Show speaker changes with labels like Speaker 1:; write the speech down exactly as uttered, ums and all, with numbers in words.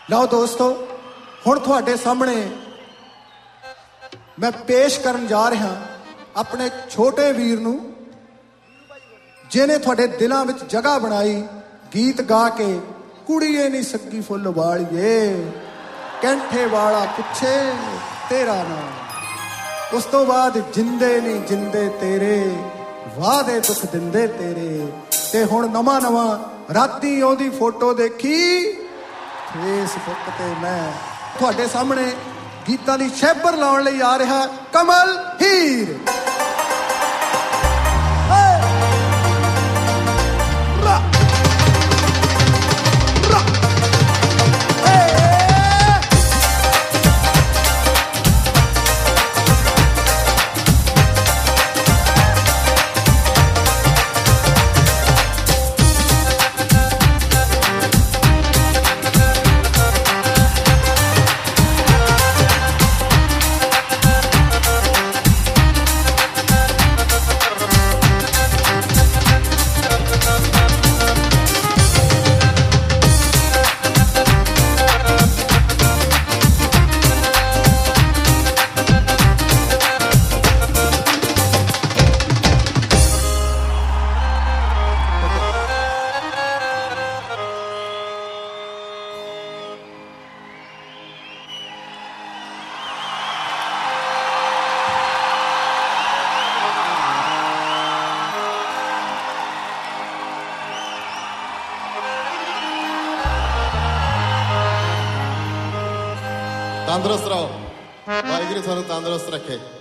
Speaker 1: ਲਓ ਦੋਸਤੋ, ਹੁਣ ਤੁਹਾਡੇ ਸਾਹਮਣੇ ਮੈਂ ਪੇਸ਼ ਕਰਨ ਜਾ ਰਿਹਾ ਆਪਣੇ ਛੋਟੇ ਵੀਰ ਨੂੰ, ਜਿਹਨੇ ਤੁਹਾਡੇ ਦਿਲਾਂ ਵਿੱਚ ਜਗ੍ਹਾ ਬਣਾਈ ਗੀਤ ਗਾ ਕੇ। ਕੁੜੀਏ ਨੀ ਸੱਗੀ ਫੁੱਲ ਵਾਲੀਏ, ਕੈਂਠੇ ਵਾਲਾ ਪੁੱਛੇ ਤੇਰਾ ਨਾਮ। ਉਸ ਤੋਂ ਬਾਅਦ ਜਿੰਦੇ ਨੀ ਜਿੰਦੇ ਤੇਰੇ, ਵਾਦੇ ਦੁੱਖ ਦਿੰਦੇ ਤੇਰੇ। ਤੇ ਹੁਣ ਨਵਾਂ ਨਵਾਂ ਰਾਤੀ ਉਹਦੀ ਫੋਟੋ ਦੇਖੀ ਫੇਸਬੁੱਕ ਤੇ ਮੈਂ ਤੁਹਾਡੇ ਸਾਹਮਣੇ ਗੀਤਾਂ ਦੀ ਸ਼ੈਬਰ ਲਾਉਣ ਲਈ ਆ ਰਿਹਾ ਕਮਲ ਹੀਰ।
Speaker 2: ਤੰਦਰੁਸਤ ਰਹੋ, ਵਾਹਿਗੁਰੂ ਤੁਹਾਨੂੰ ਤੰਦਰੁਸਤ ਰੱਖੇ।